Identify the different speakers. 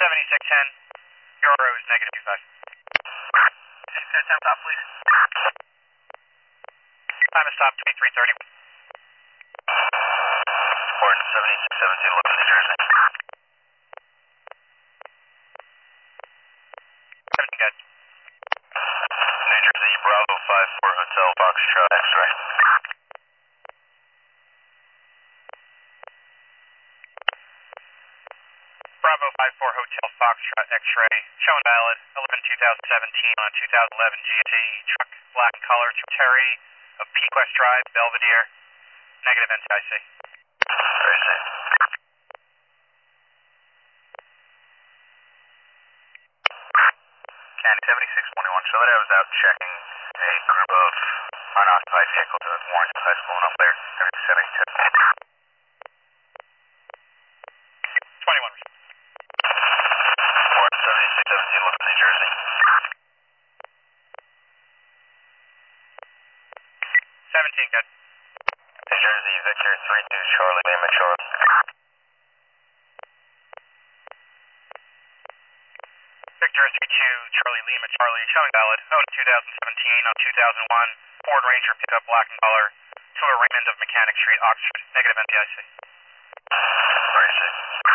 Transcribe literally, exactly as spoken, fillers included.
Speaker 1: seventy-six ten, your row is negative two five. seventy-six ten, stop please. Time to stop, twenty-three thirty.
Speaker 2: Port seventy-six seventeen, London, New Jersey.
Speaker 1: seventeen guys.
Speaker 2: New Jersey, Bravo five four Hotel Foxtrot X-ray.
Speaker 1: Bravo five four Hotel Foxtrot X-ray, showing valid, eleven two thousand seventeen on two thousand eleven G T, truck black and color to Terry of Pequest Drive, Belvedere, negative N T I C.
Speaker 2: Very safe. County seventy-six twenty-one, show that I was out checking a group of unoccupied vehicles at Warren High School and up there. Everything setting to
Speaker 1: twenty-one.
Speaker 2: Warren seventy-six seventeen, London, New Jersey.
Speaker 1: seventeen good.
Speaker 2: New Jersey, Victor three two Charlie, Lima Charlie.
Speaker 1: Victor three two Charlie Lima Charlie, showing valid, oh two thousand seventeen on two thousand one Ford Ranger pickup black and color to a Raymond of Mechanic Street, Oxford, negative N T I C.
Speaker 2: Very safe.